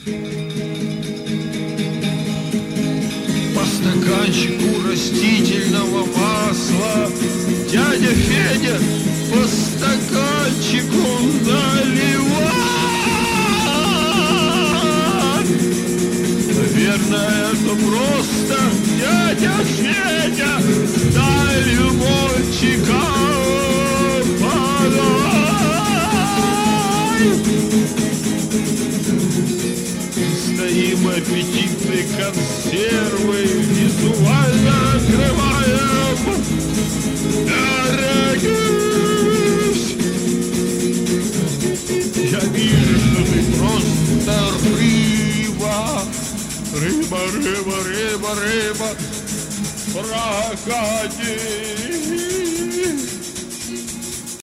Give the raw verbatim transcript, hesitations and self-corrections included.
По стаканчику растительного масла дядя Федя по стаканчику наливает. Наверное, это просто дядя Федя на лимончика подай. Стоим аппетитной консервой, визуально открываем. Дорогись! Я вижу, что ты просто рыба. Рыба, рыба, рыба, рыба. Проходи.